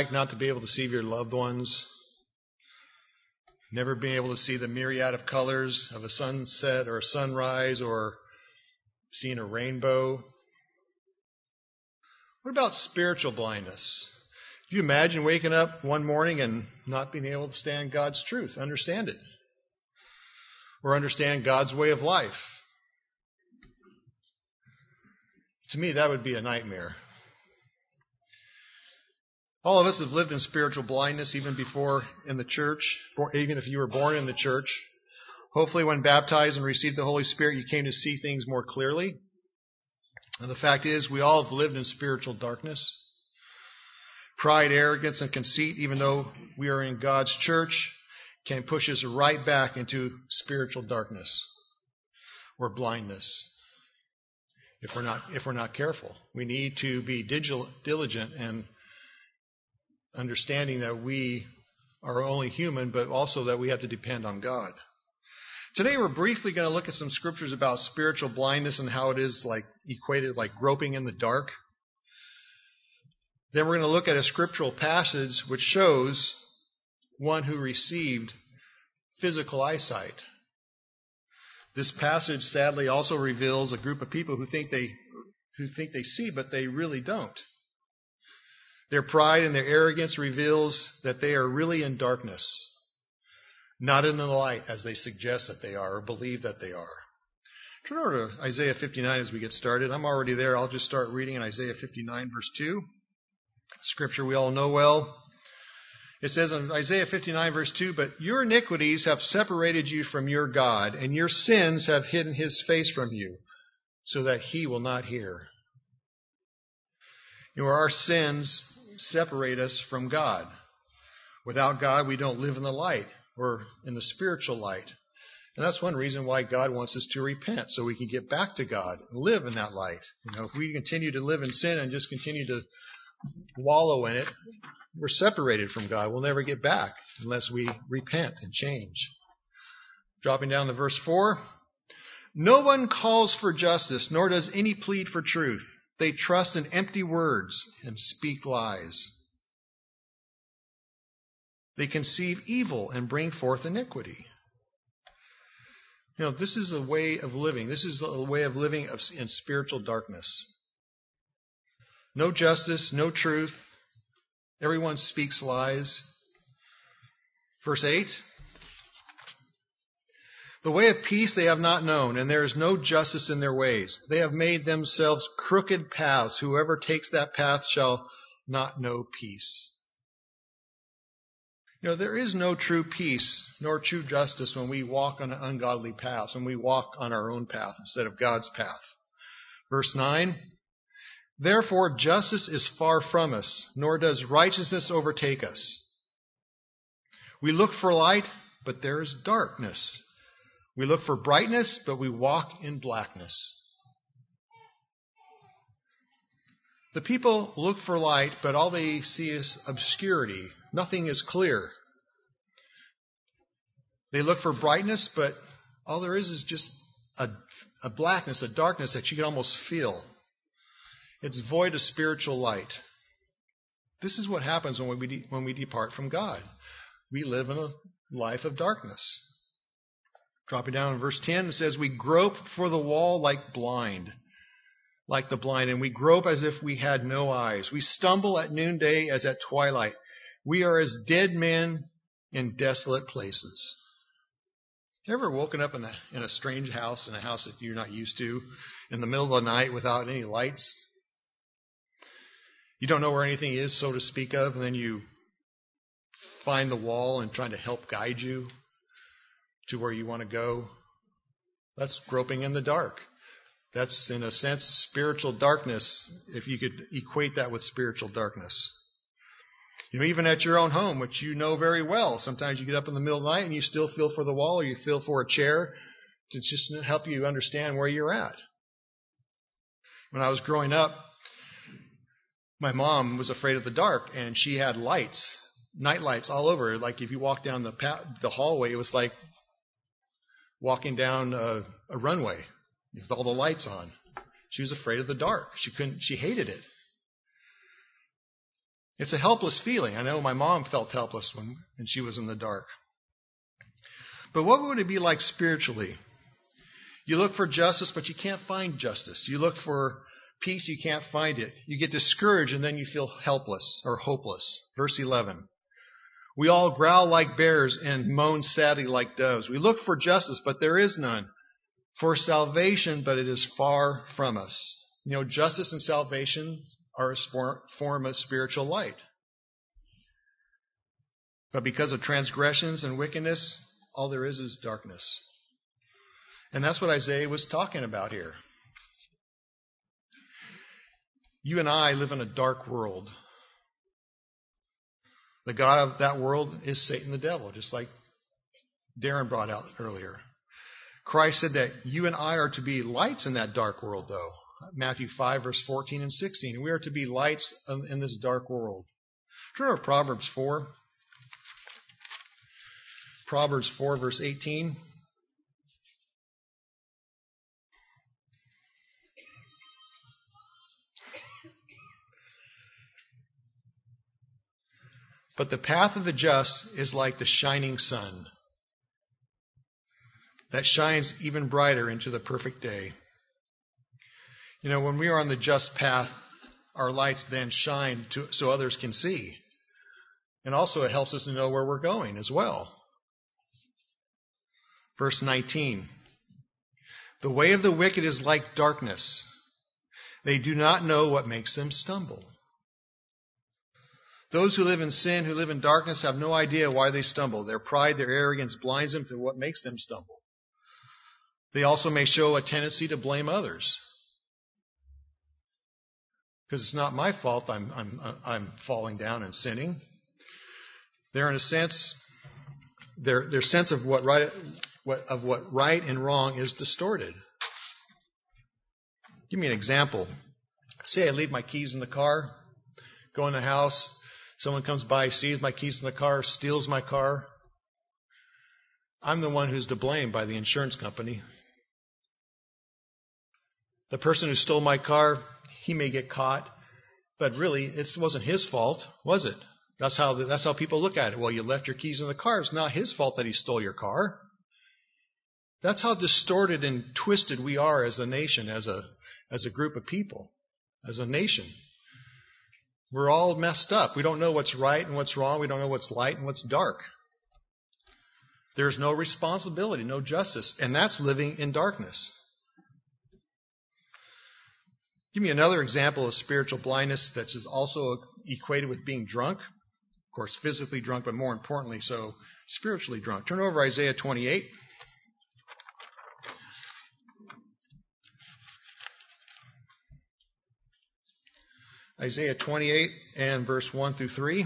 not to be able to see your loved ones? Never being able to see the myriad of colors of a sunset or a sunrise or seeing a rainbow? What about spiritual blindness? Do you imagine waking up one morning and not being able to stand God's truth, understand it, or understand God's way of life? To me, that would be a nightmare. All of us have lived in spiritual blindness even before in the church, even if you were born in the church. Hopefully when baptized and received the Holy Spirit, you came to see things more clearly. And the fact is, we all have lived in spiritual darkness. Pride, arrogance, and conceit, even though we are in God's church, can push us right back into spiritual darkness or blindness if we're not careful. We need to be diligent and understanding that we are only human, but also that we have to depend on God. Today we're briefly going to look at some scriptures about spiritual blindness and how it is like equated like groping in the dark. Then we're going to look at a scriptural passage which shows one who received physical eyesight. This passage sadly also reveals a group of people who think they see, but they really don't. Their pride and their arrogance reveals that they are really in darkness, not in the light as they suggest that they are or believe that they are. Turn over to Isaiah 59 as we get started. I'm already there. I'll just start reading in Isaiah 59 verse 2. Scripture we all know well. It says in Isaiah 59 verse 2, "But your iniquities have separated you from your God, and your sins have hidden his face from you, so that he will not hear." You know, our sins separate us from God. Without God, we don't live in the light or in the spiritual light. And that's one reason why God wants us to repent, so we can get back to God and live in that light. You know, if we continue to live in sin and just continue to wallow in it, we're separated from God. We'll never get back unless we repent and change. Dropping down to verse 4. "No one calls for justice, nor does any plead for truth. They trust in empty words and speak lies. They conceive evil and bring forth iniquity." You know, this is a way of living. This is a way of living in spiritual darkness. No justice, no truth. Everyone speaks lies. Verse 8. "The way of peace they have not known, and there is no justice in their ways. They have made themselves crooked paths. Whoever takes that path shall not know peace." You know, there is no true peace nor true justice when we walk on an ungodly path, when we walk on our own path instead of God's path. Verse 9. "Therefore justice is far from us, nor does righteousness overtake us. We look for light, but there is darkness. We look for brightness, but we walk in blackness." The people look for light, but all they see is obscurity. Nothing is clear. They look for brightness, but all there is just a blackness, a darkness that you can almost feel. It's void of spiritual light. This is what happens when we depart from God. We live in a life of darkness. Dropping down in verse 10, it says, "We grope for the wall like the blind, and we grope as if we had no eyes. We stumble at noonday as at twilight. We are as dead men in desolate places." You ever woken up in a strange house, in a house that you're not used to, in the middle of the night without any lights? You don't know where anything is, so to speak of, and then you find the wall and try to help guide you to where you want to go. That's groping in the dark. That's, in a sense, spiritual darkness, if you could equate that with spiritual darkness. You know, even at your own home, which you know very well, sometimes you get up in the middle of the night and you still feel for the wall or you feel for a chair to just help you understand where you're at. When I was growing up, my mom was afraid of the dark, and she had lights, night lights all over. Like if you walk down the hallway, it was like walking down a runway with all the lights on. She was afraid of the dark. She hated it. It's a helpless feeling. I know my mom felt helpless when she was in the dark. But what would it be like spiritually? You look for justice, but you can't find justice. You look for peace, you can't find it. You get discouraged, and then you feel helpless or hopeless. Verse 11. We all growl like bears and moan sadly like doves. We look for justice, but there is none. For salvation, but it is far from us. You know, justice and salvation are a form of spiritual light. But because of transgressions and wickedness, all there is darkness. And that's what Isaiah was talking about here. You and I live in a dark world. The god of that world is Satan the devil, just like Darren brought out earlier. Christ said that you and I are to be lights in that dark world, though. Matthew 5, verse 14 and 16. We are to be lights in this dark world. Turn to Proverbs 4. Proverbs 4, verse 18. But the path of the just is like the shining sun that shines even brighter into the perfect day. You know, when we are on the just path, our lights then shine so others can see. And also it helps us to know where we're going as well. Verse 19. The way of the wicked is like darkness. They do not know what makes them stumble. Those who live in sin, who live in darkness, have no idea why they stumble. Their pride, their arrogance blinds them to what makes them stumble. They also may show a tendency to blame others. Because it's not my fault I'm falling down and sinning. They're in a sense, their sense of what right and wrong is distorted. Give me an example. Say I leave my keys in the car, go in the house. Someone comes by, sees my keys in the car, steals my car. I'm the one who's to blame by the insurance company. The person who stole my car, he may get caught, but really it wasn't his fault, was it? That's how people look at it. Well, you left your keys in the car. It's not his fault that he stole your car. That's how distorted and twisted we are as a nation, as a group of people, as a nation. We're all messed up. We don't know what's right and what's wrong. We don't know what's light and what's dark. There's no responsibility, no justice, and that's living in darkness. Give me another example of spiritual blindness that's also equated with being drunk. Of course, physically drunk, but more importantly, so spiritually drunk. Turn over Isaiah 28. Isaiah 28 and verse 1 through 3.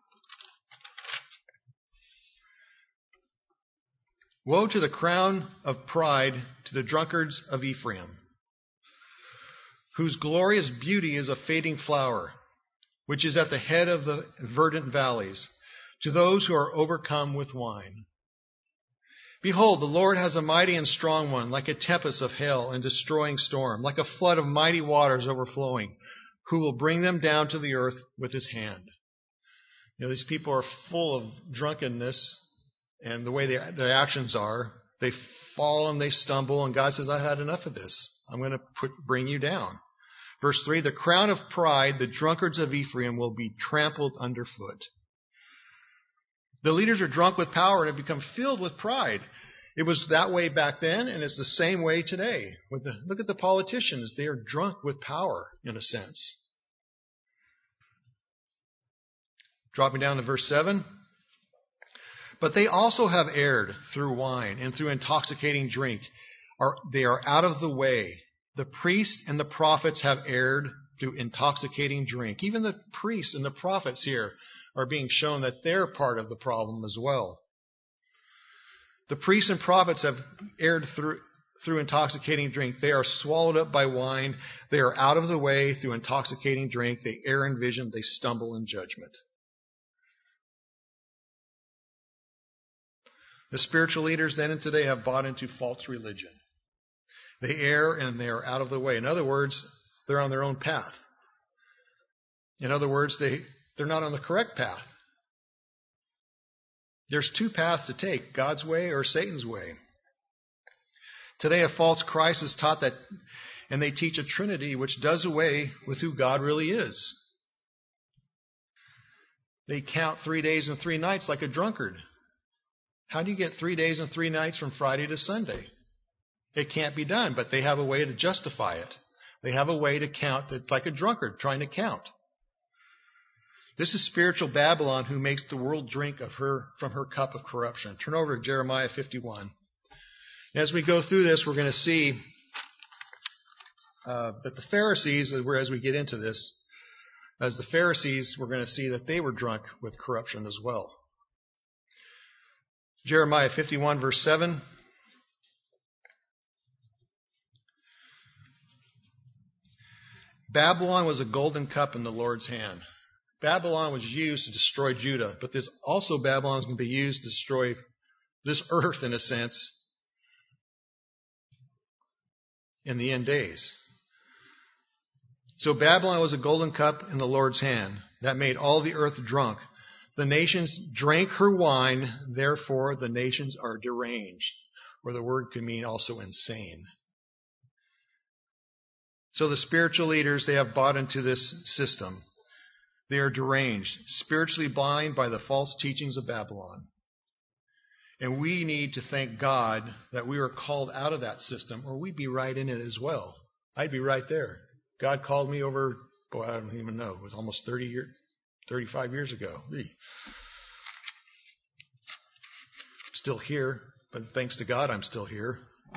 Woe to the crown of pride to the drunkards of Ephraim, whose glorious beauty is a fading flower, which is at the head of the verdant valleys, to those who are overcome with wine. Behold, the Lord has a mighty and strong one, like a tempest of hail and destroying storm, like a flood of mighty waters overflowing, who will bring them down to the earth with his hand. You know, these people are full of drunkenness, and the way their actions are, they fall and they stumble, and God says, I've had enough of this. I'm going to bring you down. Verse 3, the crown of pride, the drunkards of Ephraim, will be trampled underfoot. The leaders are drunk with power and have become filled with pride. It was that way back then, and it's the same way today. Look at the politicians. They are drunk with power, in a sense. Dropping down to verse 7. But they also have erred through wine and through intoxicating drink. They are out of the way. The priests and the prophets have erred through intoxicating drink. Even the priests and the prophets here are being shown that they're part of the problem as well. The priests and prophets have erred through intoxicating drink. They are swallowed up by wine. They are out of the way through intoxicating drink. They err in vision. They stumble in judgment. The spiritual leaders then and today have bought into false religion. They err and they are out of the way. In other words, they're on their own path. In other words, They're not on the correct path. There's two paths to take, God's way or Satan's way. Today, a false Christ is taught that, and they teach a Trinity which does away with who God really is. They count 3 days and 3 nights like a drunkard. How do you get 3 days and 3 nights from Friday to Sunday? It can't be done, but they have a way to justify it. They have a way to count. It's like a drunkard trying to count. This is spiritual Babylon who makes the world drink from her cup of corruption. Turn over to Jeremiah 51. As we go through this, we're going to see that the Pharisees, as we get into this, as the Pharisees, we're going to see that they were drunk with corruption as well. Jeremiah 51, verse 7. Babylon was a golden cup in the Lord's hand. Babylon was used to destroy Judah, but this also Babylon is going to be used to destroy this earth in a sense in the end days. So Babylon was a golden cup in the Lord's hand that made all the earth drunk. The nations drank her wine, therefore the nations are deranged. Or the word could mean also insane. So the spiritual leaders, they have bought into this system. They are deranged, spiritually blind by the false teachings of Babylon. And we need to thank God that we were called out of that system, or we'd be right in it as well. I'd be right there. God called me over, I don't even know, it was almost 35 years ago. Still here, but thanks to God I'm still here.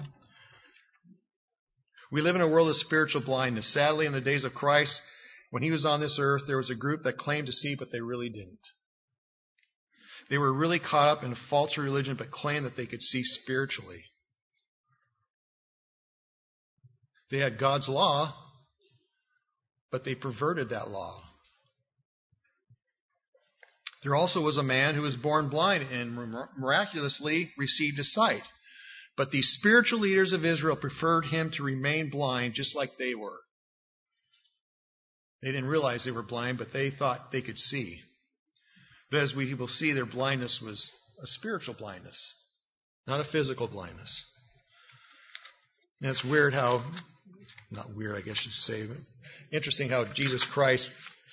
We live in a world of spiritual blindness. Sadly, in the days of Christ, when he was on this earth, there was a group that claimed to see, but they really didn't. They were really caught up in a false religion, but claimed that they could see spiritually. They had God's law, but they perverted that law. There also was a man who was born blind and miraculously received his sight. But the spiritual leaders of Israel preferred him to remain blind just like they were. They didn't realize they were blind, but they thought they could see. But as we will see, their blindness was a spiritual blindness, not a physical blindness. And it's weird how, not weird I guess you should say, but interesting how Jesus Christ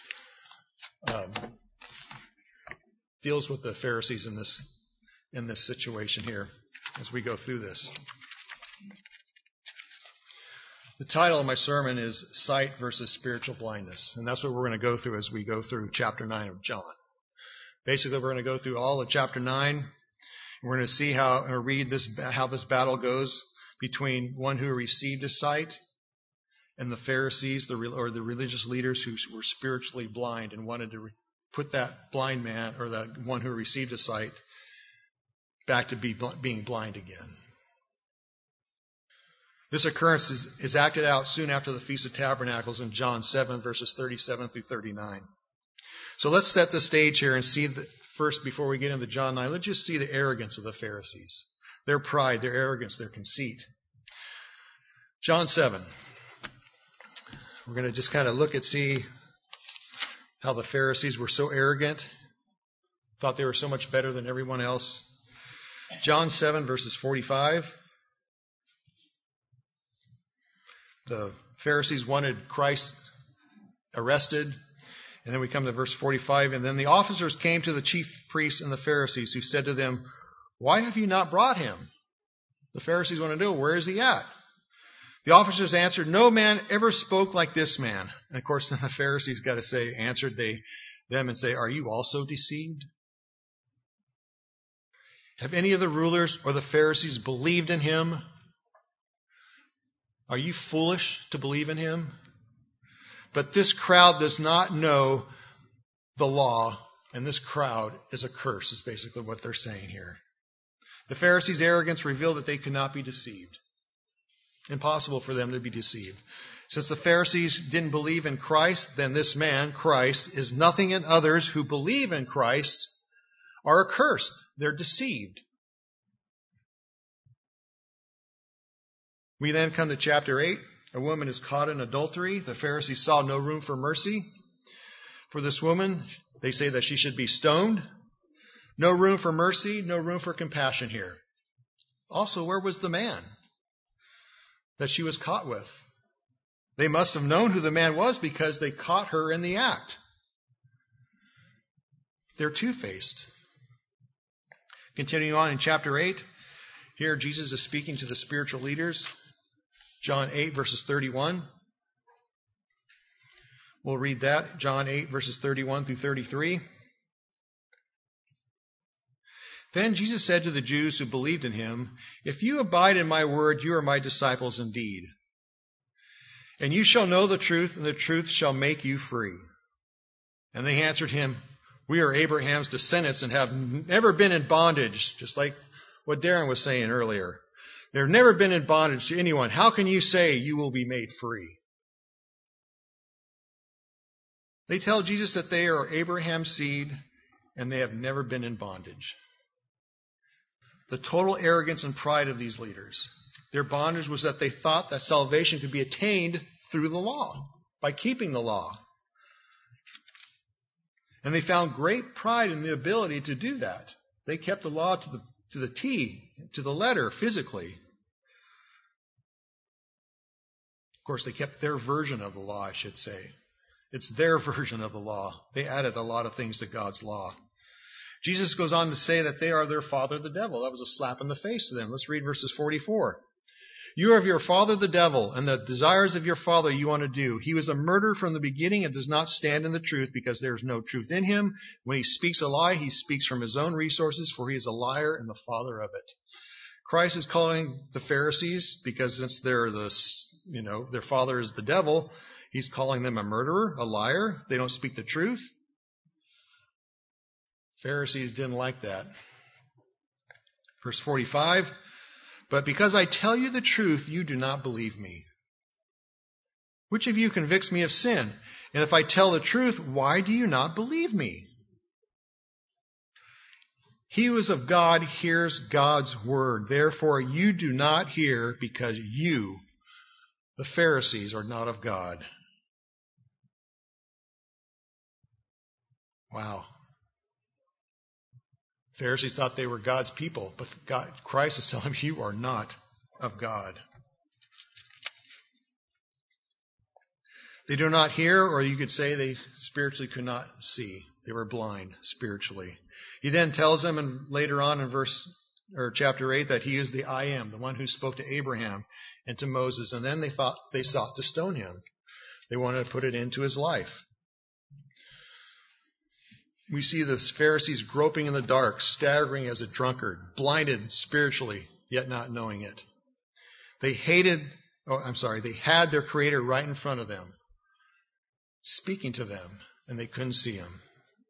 deals with the Pharisees in this situation here as we go through this. The title of my sermon is Sight versus Spiritual Blindness, and that's what we're going to go through as we go through chapter 9 of John. Basically, we're going to go through all of chapter 9. We're going to see how this battle goes between one who received his sight and the Pharisees, or the religious leaders who were spiritually blind and wanted to put that blind man, or that one who received his sight, back to being blind again. This occurrence is acted out soon after the Feast of Tabernacles in John 7, verses 37 through 39. So let's set the stage here and see first, before we get into John 9, let's just see the arrogance of the Pharisees. Their pride, their arrogance, their conceit. John 7. We're going to just kind of see how the Pharisees were so arrogant, thought they were so much better than everyone else. John 7, verses 45. The Pharisees wanted Christ arrested. And then we come to verse 45. And then the officers came to the chief priests and the Pharisees, who said to them, "Why have you not brought him?" The Pharisees want to know, where is he at? The officers answered, "No man ever spoke like this man." And of course, then the Pharisees answered them and say, "Are you also deceived? Have any of the rulers or the Pharisees believed in him? Are you foolish to believe in him? But this crowd does not know the law, and this crowd is a curse," is basically what they're saying here. The Pharisees' arrogance revealed that they could not be deceived. Impossible for them to be deceived. Since the Pharisees didn't believe in Christ, then this man, Christ, is nothing, and others who believe in Christ are accursed. They're deceived. We then come to chapter 8. A woman is caught in adultery. The Pharisees saw no room for mercy for this woman. They say that she should be stoned. No room for mercy, no room for compassion here. Also, where was the man that she was caught with? They must have known who the man was because they caught her in the act. They're two-faced. Continuing on in chapter 8, here Jesus is speaking to the spiritual leaders. John 8, verses 31. We'll read that. John 8, verses 31 through 33. Then Jesus said to the Jews who believed in him, "If you abide in my word, you are my disciples indeed. And you shall know the truth, and the truth shall make you free." And they answered him, "We are Abraham's descendants and have never been in bondage," just like what Darren was saying earlier. They've never been in bondage to anyone. How can you say you will be made free? They tell Jesus that they are Abraham's seed and they have never been in bondage. The total arrogance and pride of these leaders. Their bondage was that they thought that salvation could be attained through the law, by keeping the law. And they found great pride in the ability to do that. They kept the law to the T, to the letter, physically. Of course, they kept their version of the law, I should say. It's their version of the law. They added a lot of things to God's law. Jesus goes on to say that they are their father, the devil. That was a slap in the face to them. Let's read verses 44. "You are of your father, the devil, and the desires of your father you want to do. He was a murderer from the beginning and does not stand in the truth because there is no truth in him. When he speaks a lie, he speaks from his own resources, for he is a liar and the father of it." Christ is calling the Pharisees, because since they're their father is the devil, he's calling them a murderer, a liar. They don't speak the truth. Pharisees didn't like that. Verse 45, "But because I tell you the truth, you do not believe me. Which of you convicts me of sin? And if I tell the truth, why do you not believe me? He who is of God hears God's word. Therefore you do not hear because you, the Pharisees, are not of God." Wow. Pharisees thought they were God's people, but Christ is telling them, you are not of God. They do not hear, or you could say they spiritually could not see. They were blind spiritually. He then tells them, and later on in chapter 8, that he is the I am, the one who spoke to Abraham and to Moses. And then they sought to stone him. They wanted to put it into his life. We see the Pharisees groping in the dark, staggering as a drunkard, blinded spiritually, yet not knowing it. They had their Creator right in front of them, speaking to them, and they couldn't see him.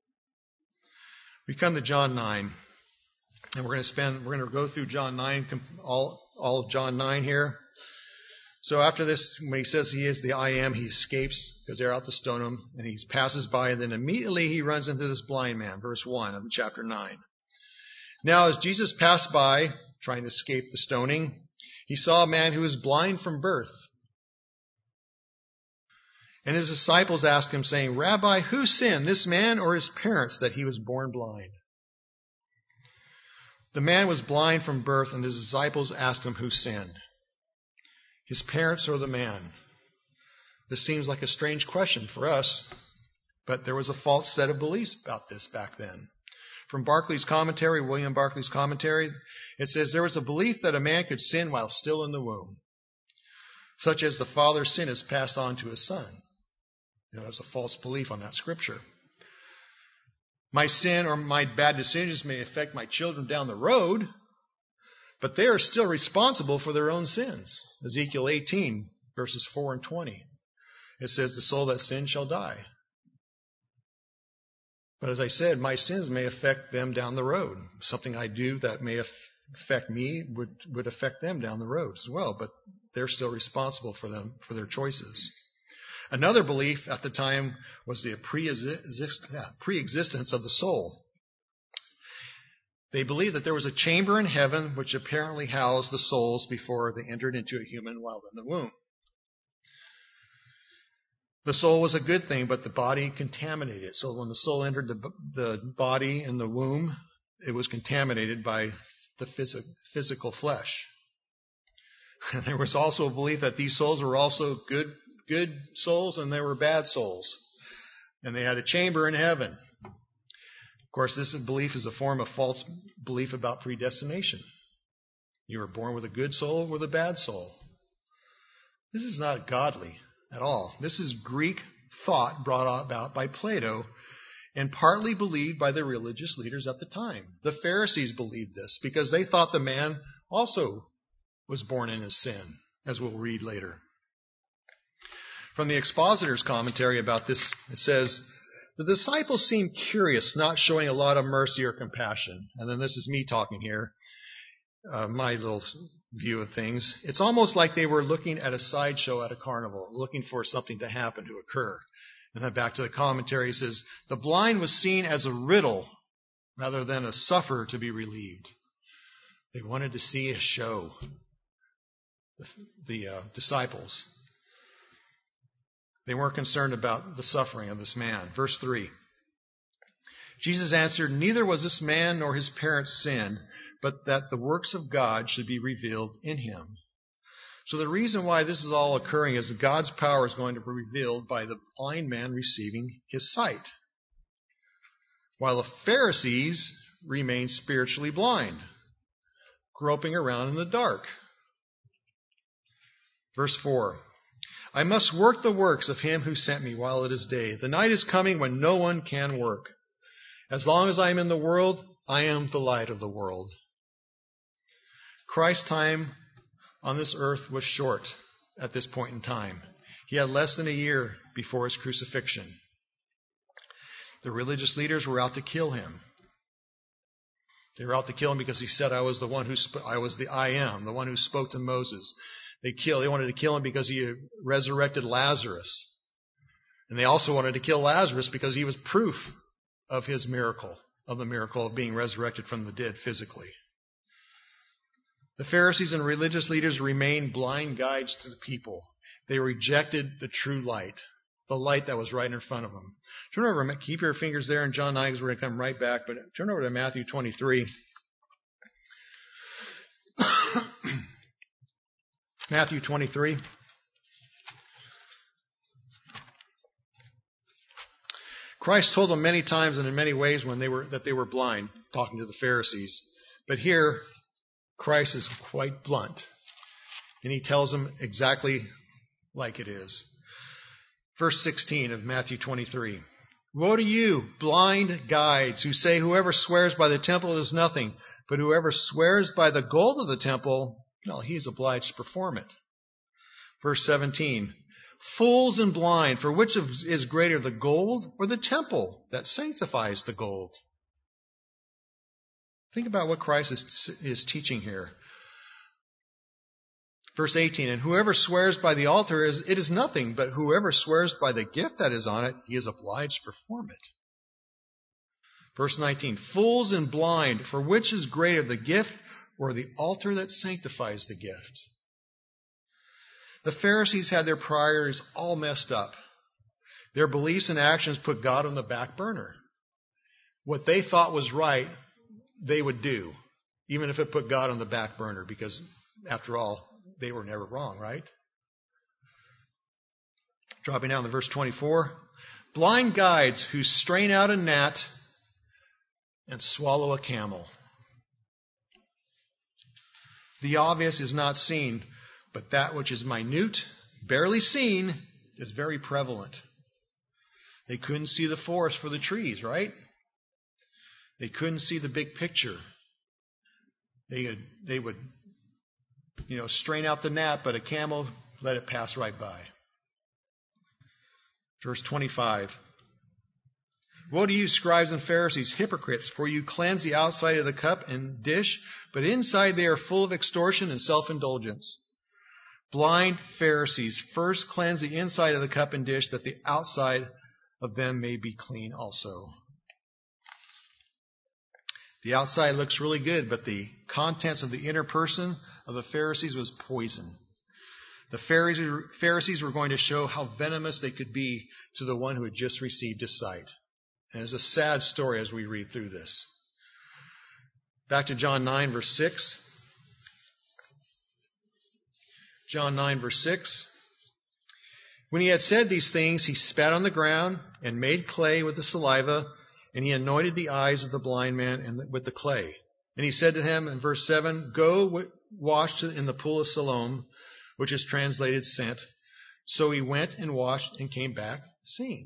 We come to John 9, and we're going to go through John 9, all of John 9 here. So after this, when he says he is the I am, he escapes because they're out to stone him, and he passes by, and then immediately he runs into this blind man, verse 1 of chapter 9. "Now as Jesus passed by, trying to escape the stoning, he saw a man who was blind from birth. And his disciples asked him, saying, 'Rabbi, who sinned, this man or his parents, that he was born blind?' The man was blind from birth, and his disciples asked him who sinned, his parents or the man. This seems like a strange question for us, but there was a false set of beliefs about this back then. From Barclay's commentary, William Barclay's commentary, it says there was a belief that a man could sin while still in the womb, such as the father's sin is passed on to his son. That's a false belief on that scripture. My sin or my bad decisions may affect my children down the road, but they are still responsible for their own sins. Ezekiel 18, verses 4 and 20. It says, the soul that sins shall die. But as I said, my sins may affect them down the road. Something I do that may affect me would affect them down the road as well, but they're still responsible for them, for their choices. Another belief at the time was the pre-existence of the soul. They believed that there was a chamber in heaven which apparently housed the souls before they entered into a human while in the womb. The soul was a good thing, but the body contaminated it. So when the soul entered the body in the womb, it was contaminated by the physical flesh. And there was also a belief that these souls were also good souls and they were bad souls. And they had a chamber in heaven. Of course, this belief is a form of false belief about predestination. You were born with a good soul or with a bad soul. This is not godly at all. This is Greek thought brought about by Plato and partly believed by the religious leaders at the time. The Pharisees believed this because they thought the man also was born in his sin, as we'll read later. From the expositor's commentary about this, it says, the disciples seemed curious, not showing a lot of mercy or compassion. And then this is me talking here, my little view of things. It's almost like they were looking at a sideshow at a carnival, looking for something to happen, to occur. And then back to the commentary, it says, the blind was seen as a riddle rather than a sufferer to be relieved. They wanted to see a show, the disciples. They weren't concerned about the suffering of this man. Verse 3. Jesus answered, neither was this man nor his parents sinned, but that the works of God should be revealed in him. So the reason why this is all occurring is that God's power is going to be revealed by the blind man receiving his sight, while the Pharisees remain spiritually blind, groping around in the dark. Verse 4. I must work the works of him who sent me while it is day. The night is coming when no one can work. As long as I am in the world, I am the light of the world. Christ's time on this earth was short at this point in time. He had less than a year before his crucifixion. The religious leaders were out to kill him. They were out to kill him because he said, I was the I am, the one who spoke to Moses. They wanted to kill him because he resurrected Lazarus. And they also wanted to kill Lazarus because he was proof of his miracle, of the miracle of being resurrected from the dead physically. The Pharisees and religious leaders remained blind guides to the people. They rejected the true light, the light that was right in front of them. Turn over, keep your fingers there in John 9 because we're going to come right back, but turn over to Matthew 23. Matthew 23. Christ told them many times and in many ways that they were blind, talking to the Pharisees. But here, Christ is quite blunt, and he tells them exactly like it is. Verse 16 of Matthew 23. Woe to you, blind guides, who say whoever swears by the temple is nothing, but whoever swears by the gold of the temple, well, he is obliged to perform it. Verse 17. Fools and blind, for which is greater, the gold or the temple that sanctifies the gold? Think about what Christ is teaching here. Verse 18, and whoever swears by the altar, it is nothing, but whoever swears by the gift that is on it, he is obliged to perform it. Verse 19, fools and blind, for which is greater, the gift or the altar that sanctifies the gift? The Pharisees had their priorities all messed up. Their beliefs and actions put God on the back burner. What they thought was right, they would do, even if it put God on the back burner, because after all, they were never wrong, right? Dropping down to verse 24. Blind guides who strain out a gnat and swallow a camel. The obvious is not seen, but that which is minute, barely seen, is very prevalent. They couldn't see the forest for the trees, right? They couldn't see the big picture. They would strain out the gnat, but a camel, let it pass right by. Verse 25. Woe to you, scribes and Pharisees, hypocrites, for you cleanse the outside of the cup and dish, but inside they are full of extortion and self-indulgence. Blind Pharisees, first cleanse the inside of the cup and dish, that the outside of them may be clean also. The outside looks really good, but the contents of the inner person of the Pharisees was poison. The Pharisees were going to show how venomous they could be to the one who had just received his sight. And it's a sad story as we read through this. Back to John 9, verse 6. John 9, verse 6. When he had said these things, he spat on the ground and made clay with the saliva, and he anointed the eyes of the blind man with the clay. And he said to him in verse 7, Go wash in the pool of Siloam, which is translated sent. So he went and washed and came back seeing.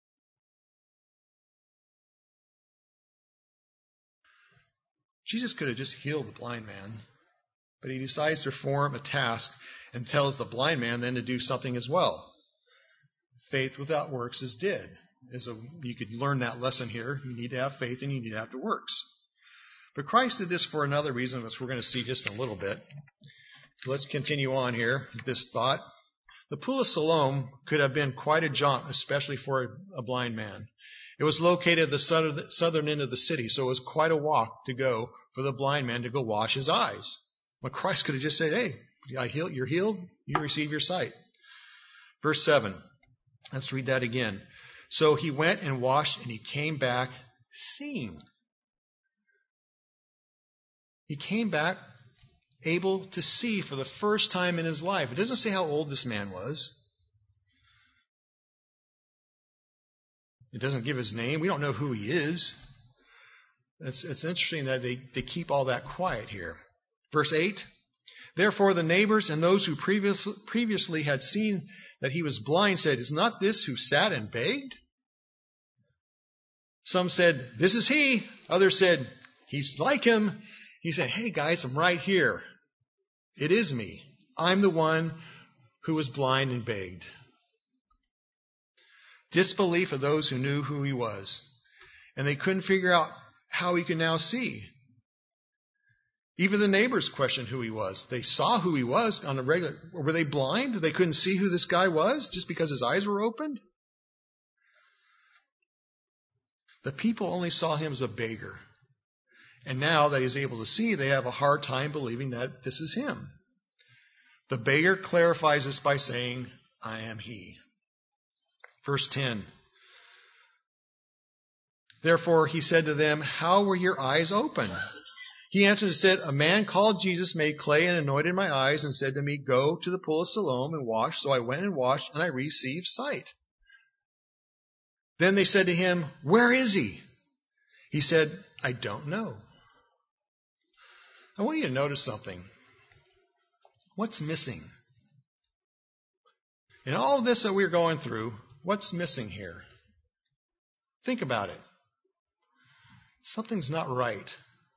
Jesus could have just healed the blind man, but he decides to perform a task and tells the blind man then to do something as well. Faith without works is dead. You could learn that lesson here. You need to have faith and you need to have the works. But Christ did this for another reason, which we're going to see just in a little bit. Let's continue on here with this thought. The pool of Siloam could have been quite a jaunt, especially for a blind man. It was located at the southern end of the city, so it was quite a walk to go for the blind man to go wash his eyes. Well, Christ could have just said, Hey, you're healed, you receive your sight. Verse 7. Let's read that again. So he went and washed, and he came back seeing. He came back able to see for the first time in his life. It doesn't say how old this man was. It doesn't give his name. We don't know who he is. It's interesting that they keep all that quiet here. Verse 8. Therefore the neighbors and those who previously had seen that he was blind said, Is not this who sat and begged? Some said, This is he. Others said, He's like him. He said, Hey guys, I'm right here. It is me. I'm the one who was blind and begged. Disbelief of those who knew who he was. And they couldn't figure out how he could now see. Even the neighbors questioned who he was. They saw who he was on a regular. Were they blind? They couldn't see who this guy was just because his eyes were opened? The people only saw him as a beggar. And now that he's able to see, they have a hard time believing that this is him. The beggar clarifies this by saying, I am he. Verse 10. Therefore he said to them, How were your eyes opened? He answered and said, A man called Jesus made clay and anointed my eyes and said to me, Go to the pool of Siloam and wash. So I went and washed and I received sight. Then they said to him, Where is he? He said, I don't know. I want you to notice something. What's missing? In all of this that we're going through, what's missing here? Think about it. Something's not right.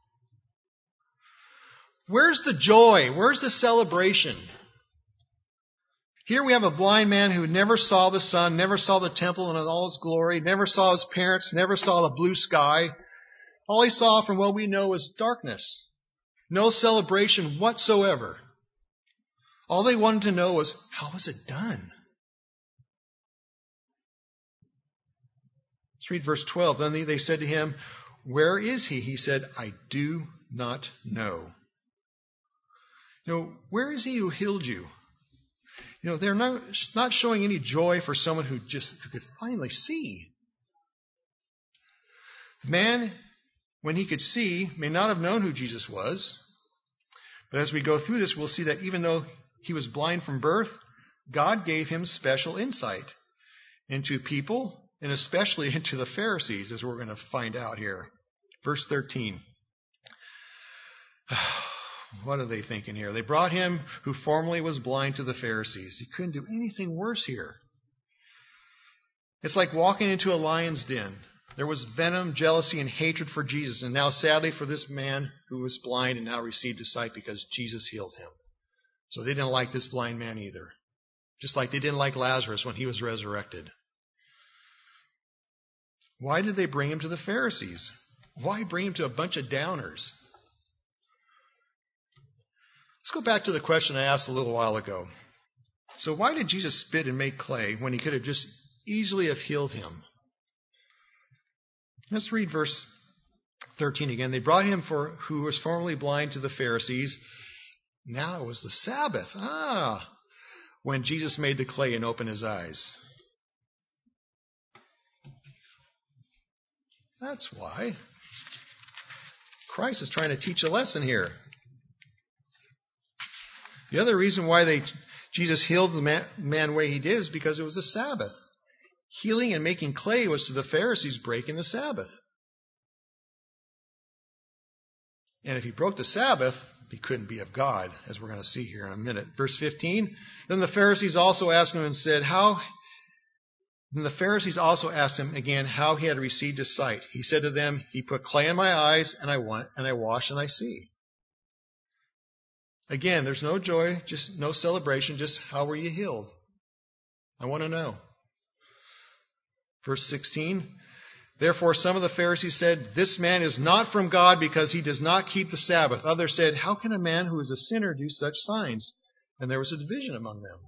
Where's the joy? Where's the celebration? Here we have a blind man who never saw the sun, never saw the temple in all its glory, never saw his parents, never saw the blue sky. All he saw from what we know was darkness. No celebration whatsoever. All they wanted to know was, how was it done? Let's read verse 12. Then they said to him, Where is he? He said, I do not know. Where is he who healed you? They're not showing any joy for someone who could finally see. The man, when he could see, may not have known who Jesus was. But as we go through this, we'll see that even though he was blind from birth, God gave him special insight into people and especially into the Pharisees, as we're going to find out here. Verse 13. What are they thinking here? They brought him who formerly was blind to the Pharisees. He couldn't do anything worse here. It's like walking into a lion's den. There was venom, jealousy, and hatred for Jesus. And now, sadly, for this man who was blind and now received his sight because Jesus healed him. So they didn't like this blind man either. Just like they didn't like Lazarus when he was resurrected. Why did they bring him to the Pharisees? Why bring him to a bunch of downers? Let's go back to the question I asked a little while ago. So why did Jesus spit and make clay when he could have just easily have healed him? Let's read verse 13 again. They brought him who was formerly blind to the Pharisees. Now it was the Sabbath. when Jesus made the clay and opened his eyes? That's why. Christ is trying to teach a lesson here. The other reason why Jesus healed the man the way he did is because it was a Sabbath. Healing and making clay was to the Pharisees breaking the Sabbath. And if he broke the Sabbath, he couldn't be of God, as we're going to see here in a minute. Verse 15, Then the Pharisees also asked him again how he had received his sight. He said to them, He put clay in my eyes, and I wash and I see. Again, there's no joy, just no celebration, just how were you healed? I want to know. Verse 16, Therefore some of the Pharisees said, This man is not from God because he does not keep the Sabbath. Others said, How can a man who is a sinner do such signs? And there was a division among them.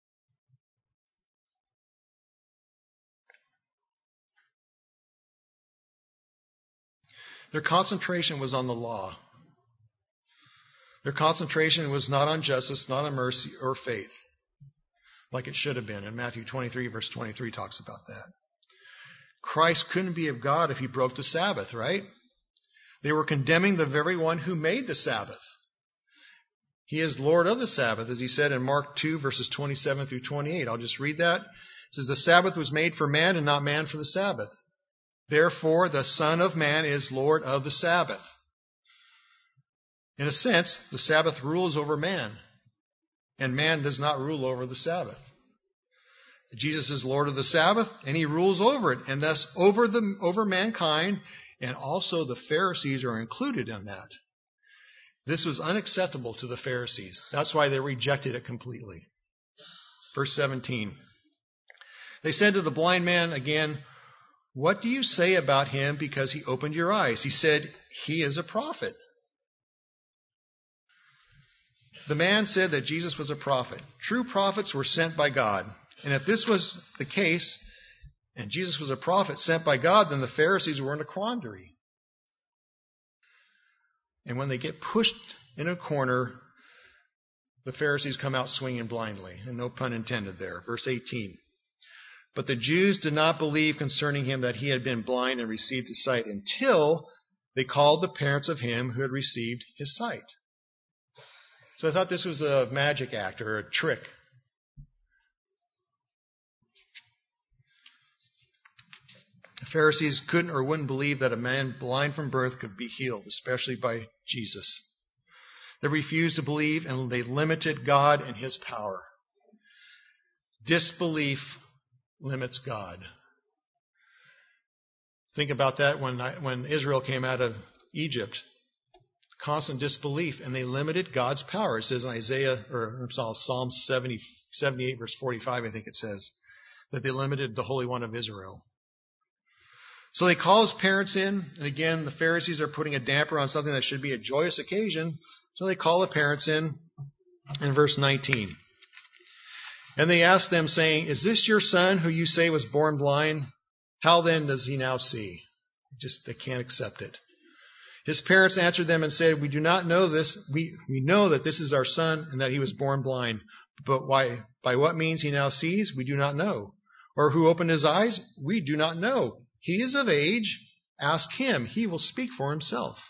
Their concentration was on the law. Their concentration was not on justice, not on mercy or faith, like it should have been. And Matthew 23, verse 23 talks about that. Christ couldn't be of God if he broke the Sabbath, right? They were condemning the very one who made the Sabbath. He is Lord of the Sabbath, as he said in Mark 2, verses 27 through 28. I'll just read that. It says, The Sabbath was made for man and not man for the Sabbath. Therefore, the Son of Man is Lord of the Sabbath. In a sense, the Sabbath rules over man, and man does not rule over the Sabbath. Jesus is Lord of the Sabbath, and he rules over it, and thus over mankind, and also the Pharisees are included in that. This was unacceptable to the Pharisees. That's why they rejected it completely. Verse 17. They said to the blind man again, What do you say about him because he opened your eyes? He said, He is a prophet. The man said that Jesus was a prophet. True prophets were sent by God. And if this was the case, and Jesus was a prophet sent by God, then the Pharisees were in a quandary. And when they get pushed in a corner, the Pharisees come out swinging blindly. And no pun intended there. Verse 18. But the Jews did not believe concerning him that he had been blind and received his sight until they called the parents of him who had received his sight. So I thought this was a magic act or a trick. The Pharisees couldn't or wouldn't believe that a man blind from birth could be healed, especially by Jesus. They refused to believe, and they limited God and his power. Disbelief limits God. Think about that when Israel came out of Egypt. Constant disbelief, and they limited God's power. It says in Psalm 78, verse 45, I think it says, that they limited the Holy One of Israel. So they call his parents in, and again, the Pharisees are putting a damper on something that should be a joyous occasion. So they call the parents in verse 19. And they ask them, saying, Is this your son who you say was born blind? How then does he now see? They can't accept it. His parents answered them and said, We do not know this. We know that this is our son and that he was born blind. But by what means he now sees, we do not know. Or who opened his eyes, we do not know. He is of age. Ask him. He will speak for himself.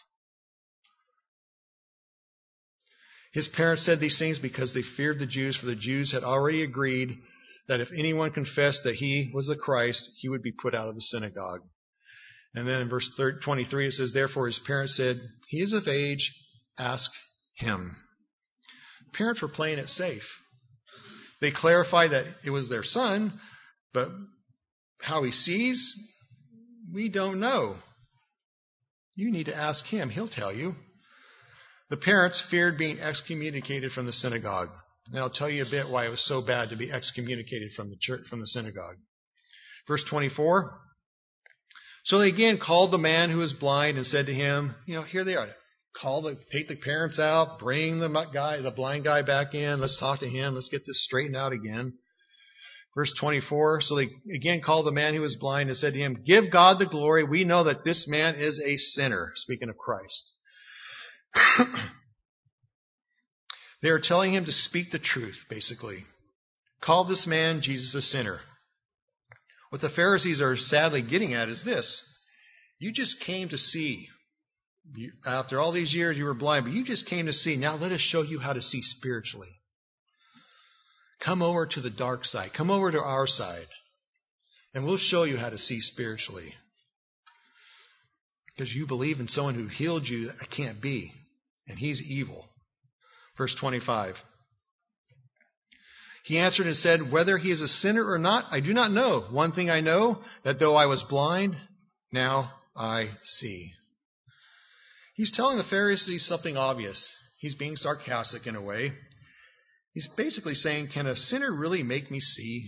His parents said these things because they feared the Jews, for the Jews had already agreed that if anyone confessed that he was the Christ, he would be put out of the synagogue. And then in verse 23 it says, Therefore his parents said, He is of age, ask him. Parents were playing it safe. They clarified that it was their son, but how he sees, we don't know. You need to ask him. He'll tell you. The parents feared being excommunicated from the synagogue. And I'll tell you a bit why it was so bad to be excommunicated from the church, from the synagogue. Verse 24. So they again called the man who was blind and said to him, here they are. Take the parents out, bring the blind guy back in. Let's talk to him. Let's get this straightened out again. Verse 24. So they again called the man who was blind and said to him, Give God the glory. We know that this man is a sinner. Speaking of Christ. They are telling him to speak the truth, basically. called this man Jesus a sinner. What the Pharisees are sadly getting at is this. You just came to see. After all these years you were blind, but you just came to see. Now let us show you how to see spiritually. Come over to the dark side. Come over to our side. And we'll show you how to see spiritually. Because you believe in someone who healed you, that can't be. And he's evil. Verse 25. He answered and said, whether he is a sinner or not, I do not know. One thing I know, that though I was blind, now I see. He's telling the Pharisees something obvious. He's being sarcastic in a way. He's basically saying, can a sinner really make me see?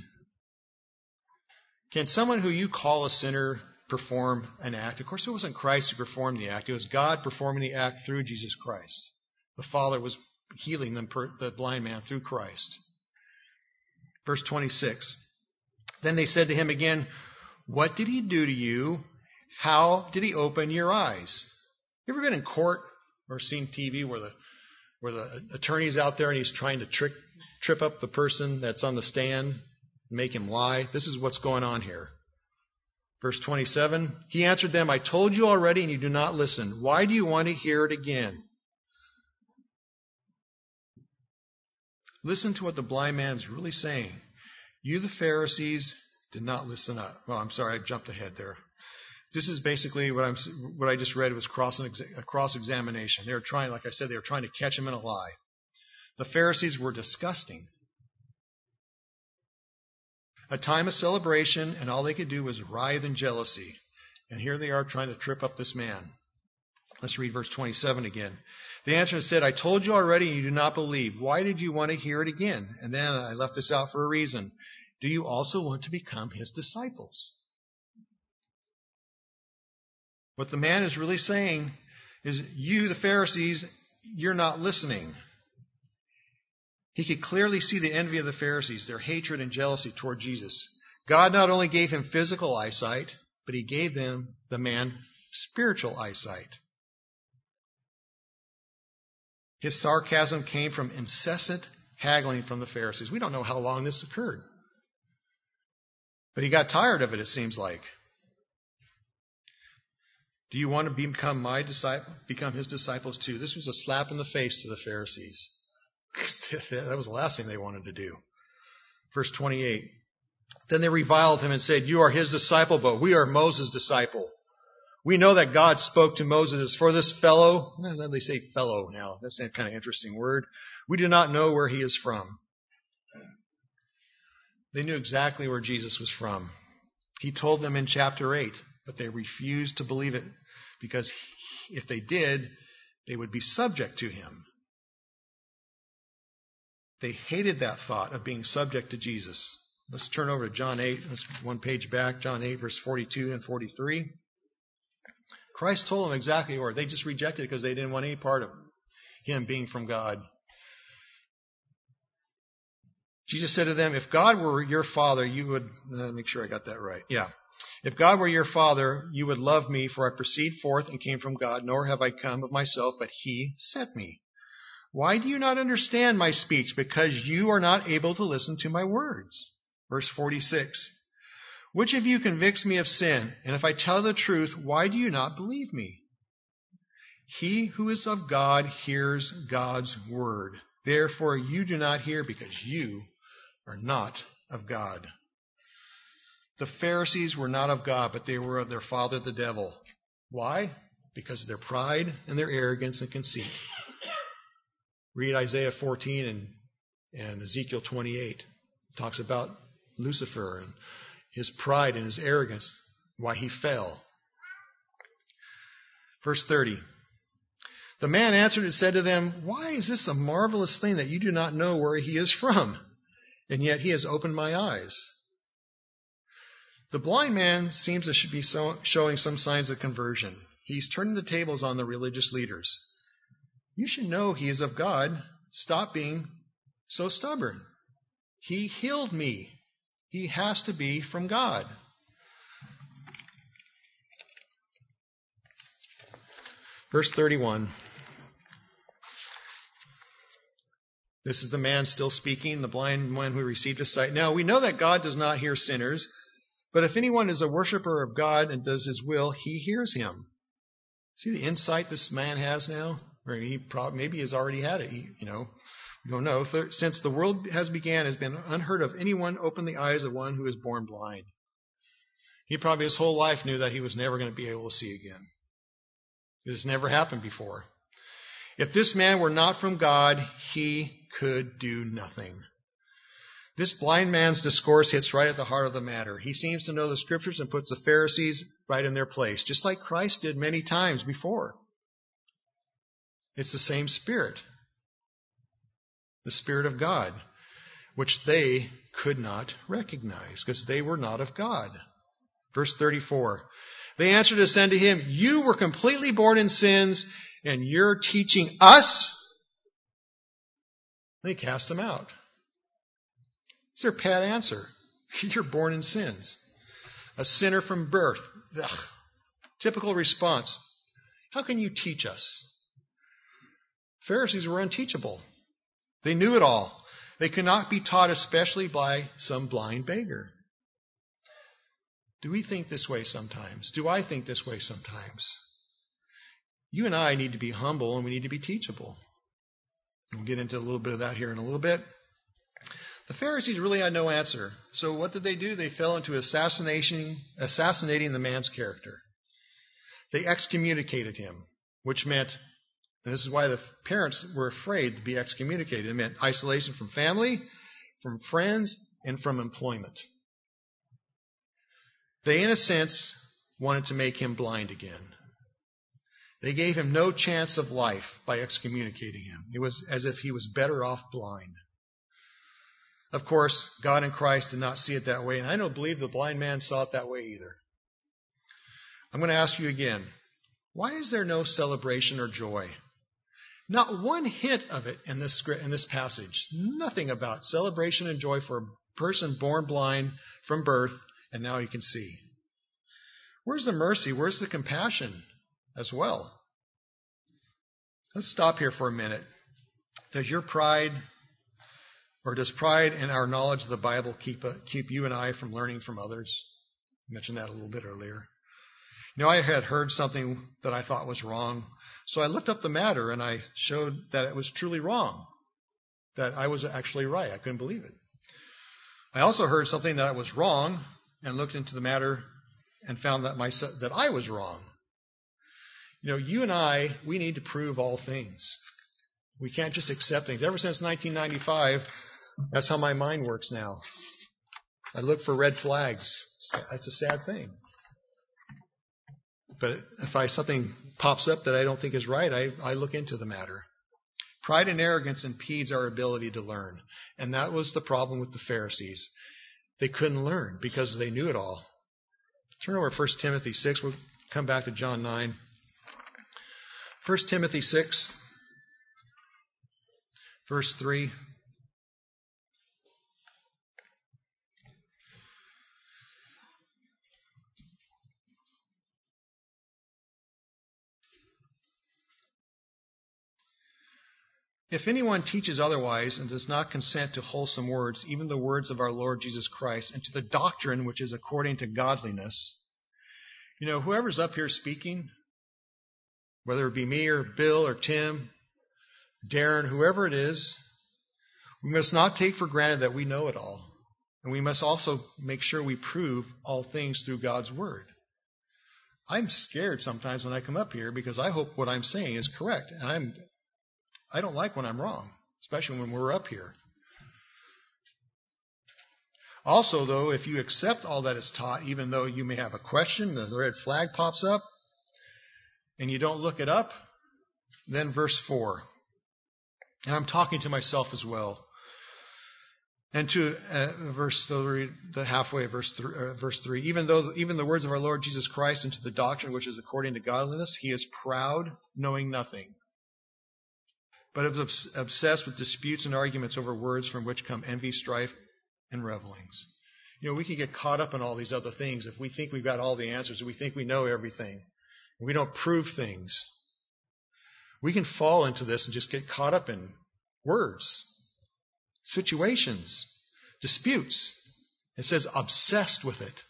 Can someone who you call a sinner perform an act? Of course, it wasn't Christ who performed the act. It was God performing the act through Jesus Christ. The Father was healing the blind man through Christ. Verse 26. Then they said to him again, what did he do to you? How did he open your eyes? You ever been in court or seen TV where the attorney's out there and he's trying to trip up the person that's on the stand, make him lie? This is what's going on here. Verse 27, he answered them, I told you already and you do not listen. Why do you want to hear it again? Listen to what the blind man is really saying. You, the Pharisees, did not listen up. Oh, I'm sorry, I jumped ahead there. This is basically what I just read was a cross-examination. They were trying, like I said, they were trying to catch him in a lie. The Pharisees were disgusting. A time of celebration, and all they could do was writhe in jealousy. And here they are trying to trip up this man. Let's read verse 27 again. The answer said, I told you already and you do not believe. Why did you want to hear it again? And then I left this out for a reason. Do you also want to become his disciples? What the man is really saying is, you, the Pharisees, you're not listening. He could clearly see the envy of the Pharisees, their hatred and jealousy toward Jesus. God not only gave him physical eyesight, but he gave the man spiritual eyesight. His sarcasm came from incessant haggling from the Pharisees. We don't know how long this occurred. But he got tired of it, it seems like. Do you want to become his disciples too? This was a slap in the face to the Pharisees. That was the last thing they wanted to do. Verse 28. Then they reviled him and said, you are his disciple, but we are Moses' disciple. We know that God spoke to Moses as for this fellow. They say fellow now. That's a kind of interesting word. We do not know where he is from. They knew exactly where Jesus was from. He told them in chapter 8, but they refused to believe it because if they did, they would be subject to him. They hated that thought of being subject to Jesus. Let's turn over to John 8. Let's one page back. John 8, verse 42 and 43. Christ told them exactly where. They just rejected it because they didn't want any part of him being from God. Jesus said to them, if God were your father, you would... make sure I got that right. Yeah. If God were your father, you would love me, for I proceed forth and came from God, nor have I come of myself, but he sent me. Why do you not understand my speech? Because you are not able to listen to my words. Verse 46. Which of you convicts me of sin? And if I tell the truth, why do you not believe me? He who is of God hears God's word. Therefore you do not hear because you are not of God. The Pharisees were not of God, but they were of their father the devil. Why? Because of their pride and their arrogance and conceit. Read Isaiah 14 and Ezekiel 28. It talks about Lucifer and his pride and his arrogance, why he fell. Verse 30. The man answered and said to them, why is this a marvelous thing that you do not know where he is from? And yet he has opened my eyes. The blind man seems to be showing some signs of conversion. He's turning the tables on the religious leaders. You should know he is of God. Stop being so stubborn. He healed me. He has to be from God. Verse 31. This is the man still speaking, the blind one who received his sight. Now, we know that God does not hear sinners, but if anyone is a worshiper of God and does his will, he hears him. See the insight this man has now? Or maybe he has already had it. We don't know. Since the world has began, has been unheard of anyone open the eyes of one who is born blind. He probably his whole life knew that he was never going to be able to see again. This never happened before. If this man were not from God, he could do nothing. This blind man's discourse hits right at the heart of the matter. He seems to know the Scriptures and puts the Pharisees right in their place, just like Christ did many times before. It's the same Spirit, the Spirit of God, which they could not recognize because they were not of God. Verse 34, they answered and said to him, you were completely born in sins, and you're teaching us? They cast him out. It's their pat answer. You're born in sins. A sinner from birth. Ugh. Typical response. How can you teach us? Pharisees were unteachable. They knew it all. They could not be taught, especially by some blind beggar. Do we think this way sometimes? Do I think this way sometimes? You and I need to be humble and we need to be teachable. We'll get into a little bit of that here in a little bit. The Pharisees really had no answer. So what did they do? They fell into assassinating the man's character. They excommunicated him, which meant, and this is why the parents were afraid to be excommunicated. It meant isolation from family, from friends, and from employment. They, in a sense, wanted to make him blind again. They gave him no chance of life by excommunicating him. It was as if he was better off blind. Of course, God and Christ did not see it that way, and I don't believe the blind man saw it that way either. I'm going to ask you again, why is there no celebration or joy? Not one hint of it in this passage. Nothing about celebration and joy for a person born blind from birth, and now he can see. Where's the mercy? Where's the compassion as well? Let's stop here for a minute. Does pride in our knowledge of the Bible keep you and I from learning from others? I mentioned that a little bit earlier. I had heard something that I thought was wrong, so I looked up the matter and I showed that it was truly wrong, that I was actually right. I couldn't believe it. I also heard something that was wrong and looked into the matter and found that I was wrong. You and I, we need to prove all things. We can't just accept things. Ever since 1995, that's how my mind works now. I look for red flags. That's a sad thing. But if something pops up that I don't think is right, I look into the matter. Pride and arrogance impedes our ability to learn. And that was the problem with the Pharisees. They couldn't learn because they knew it all. Turn over to 1 Timothy 6. We'll come back to John 9. 1 Timothy 6, verse 3. If anyone teaches otherwise and does not consent to wholesome words, even the words of our Lord Jesus Christ, and to the doctrine which is according to godliness, whoever's up here speaking, whether it be me or Bill or Tim, Darren, whoever it is, we must not take for granted that we know it all. And we must also make sure we prove all things through God's Word. I'm scared sometimes when I come up here because I hope what I'm saying is correct. And I don't like when I'm wrong, especially when we're up here. Also, though, if you accept all that is taught, even though you may have a question, the red flag pops up, and you don't look it up, then verse 4. And I'm talking to myself as well. And to verse 3, the halfway of verse 3. Even the words of our Lord Jesus Christ, and to the doctrine which is according to godliness, he is proud, knowing nothing, but is obsessed with disputes and arguments over words from which come envy, strife, and revelings. We can get caught up in all these other things if we think we've got all the answers, if we think we know everything, and we don't prove things. We can fall into this and just get caught up in words. situations, disputes. It says obsessed with it.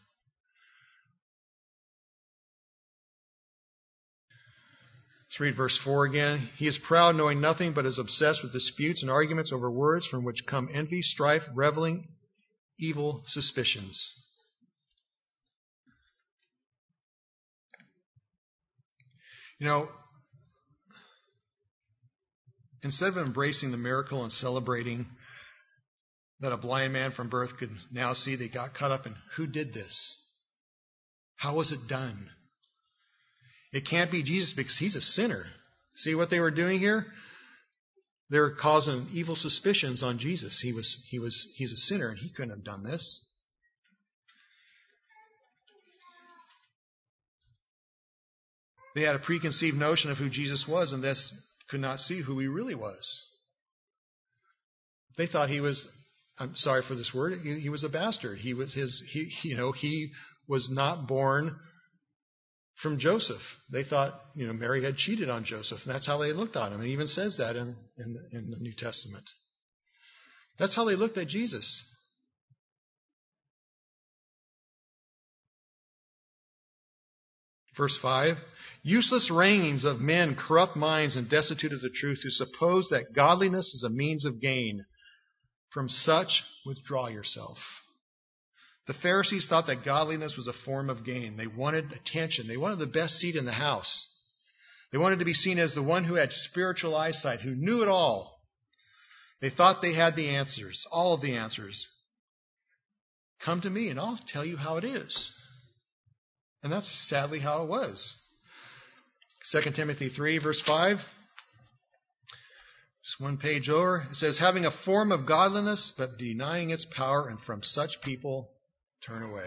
Let's read verse 4 again. He is proud, knowing nothing, but is obsessed with disputes and arguments over words, from which come envy, strife, reveling, evil suspicions. You know, instead of embracing the miracle and celebrating that a blind man from birth could now see, they got caught up in who did this? How was it done? It can't be Jesus because he's a sinner. See what they were doing here? They were causing evil suspicions on Jesus. He's a sinner and he couldn't have done this. They had a preconceived notion of who Jesus was and thus could not see who he really was. They thought he was, I'm sorry for this word, he was a bastard. He was not born from Joseph. They thought, Mary had cheated on Joseph, and that's how they looked at him. It even says that in the New Testament. That's how they looked at Jesus. Verse 5, useless wranglings of men, corrupt minds, and destitute of the truth, who suppose that godliness is a means of gain. From such, withdraw yourself. The Pharisees thought that godliness was a form of gain. They wanted attention. They wanted the best seat in the house. They wanted to be seen as the one who had spiritual eyesight, who knew it all. They thought they had the answers, all of the answers. Come to me and I'll tell you how it is. And that's sadly how it was. 2 Timothy 3, verse 5. Just one page over. It says, having a form of godliness, but denying its power, and from such people turn away.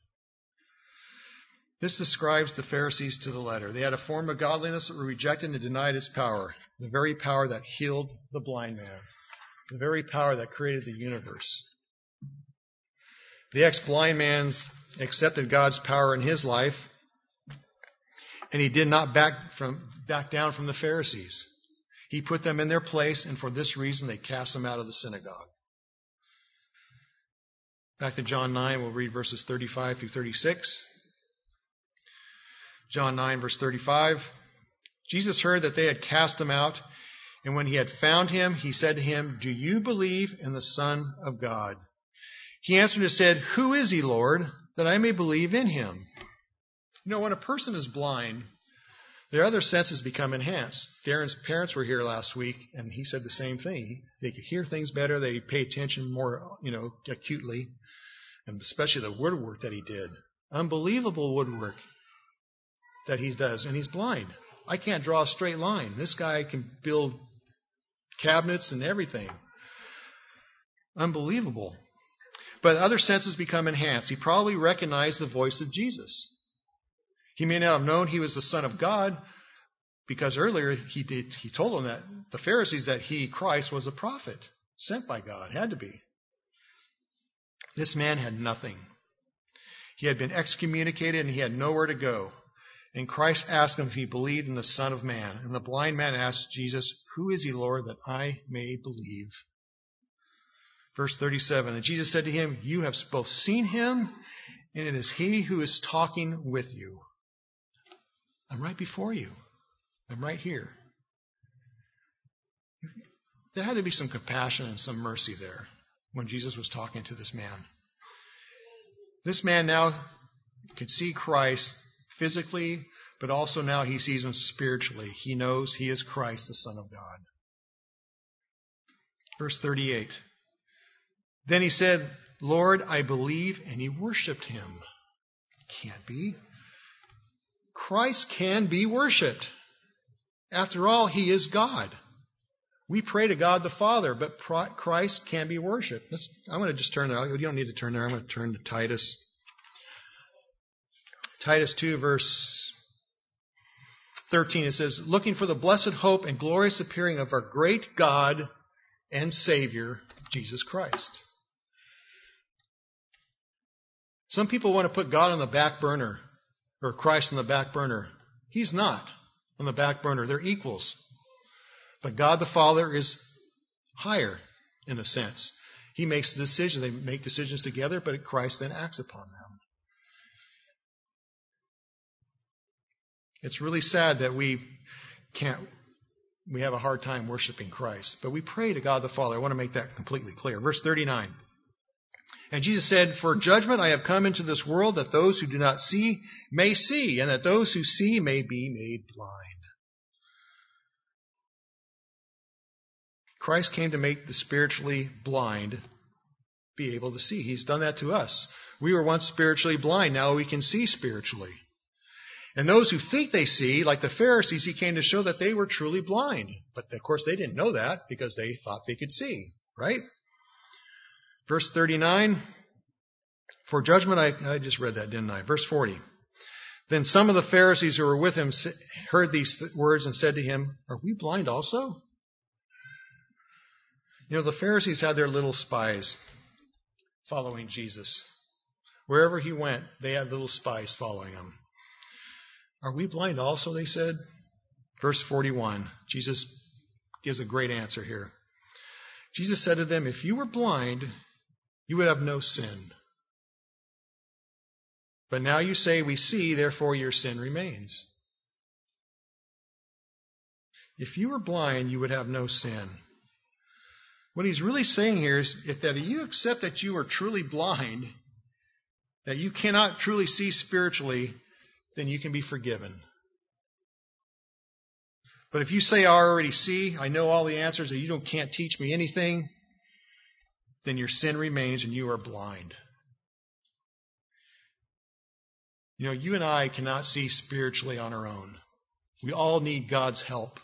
This describes the Pharisees to the letter. They had a form of godliness that were rejected and denied its power. The very power that healed the blind man. The very power that created the universe. The ex-blind man accepted God's power in his life, and he did not back down from the Pharisees. He put them in their place, and for this reason they cast them out of the synagogue. Back to John 9, we'll read verses 35 through 36. John 9, verse 35. Jesus heard that they had cast him out, and when he had found him, he said to him, do you believe in the Son of God? He answered and said, who is he, Lord, that I may believe in him? When a person is blind, their other senses become enhanced. Darren's parents were here last week, and he said the same thing. They could hear things better. They pay attention more, acutely, and especially the woodwork that he did. Unbelievable woodwork that he does, and he's blind. I can't draw a straight line. This guy can build cabinets and everything. Unbelievable. But other senses become enhanced. He probably recognized the voice of Jesus. He may not have known he was the Son of God, because earlier he told them that the Pharisees that he, Christ, was a prophet sent by God. Had to be. This man had nothing. He had been excommunicated and he had nowhere to go. And Christ asked him if he believed in the Son of Man. And the blind man asked Jesus, who is he, Lord, that I may believe? Verse 37, and Jesus said to him, you have both seen him, and it is he who is talking with you. I'm right before you. I'm right here. There had to be some compassion and some mercy there when Jesus was talking to this man. This man now could see Christ physically, but also now he sees him spiritually. He knows he is Christ, the Son of God. Verse 38. Then he said, Lord, I believe, and he worshipped him. Can't be. Christ can be worshipped. After all, he is God. We pray to God the Father, but Christ can be worshipped. I'm going to just turn there. You don't need to turn there. I'm going to turn to Titus. Titus 2, verse 13, it says, looking for the blessed hope and glorious appearing of our great God and Savior, Jesus Christ. Some people want to put God on the back burner, or Christ on the back burner. He's not on the back burner. They're equals. But God the Father is higher. in a sense. He makes the decision. They make decisions together, but Christ then acts upon them. It's really sad that we have a hard time worshiping Christ. But we pray to God the Father. I want to make that completely clear. Verse 39. And Jesus said, "For judgment I have come into this world, that those who do not see may see, and that those who see may be made blind." Christ came to make the spiritually blind be able to see. He's done that to us. We were once spiritually blind. Now we can see spiritually. And those who think they see, like the Pharisees, he came to show that they were truly blind. But of course they didn't know that because they thought they could see, right? Verse 39, for judgment, I just read that, didn't I? Verse 40. Then some of the Pharisees who were with him heard these words and said to him, "Are we blind also?" You know, the Pharisees had their little spies following Jesus. Wherever he went, they had little spies following him. "Are we blind also?" they said. Verse 41, Jesus gives a great answer here. Jesus said to them, "If you were blind, you would have no sin. But now you say we see, therefore your sin remains." If you were blind, you would have no sin. What he's really saying here is that if you accept that you are truly blind, that you cannot truly see spiritually, then you can be forgiven. But if you say, "I already see, I know all the answers, and you can't teach me anything," then your sin remains and you are blind. You know, you and I cannot see spiritually on our own. We all need God's help.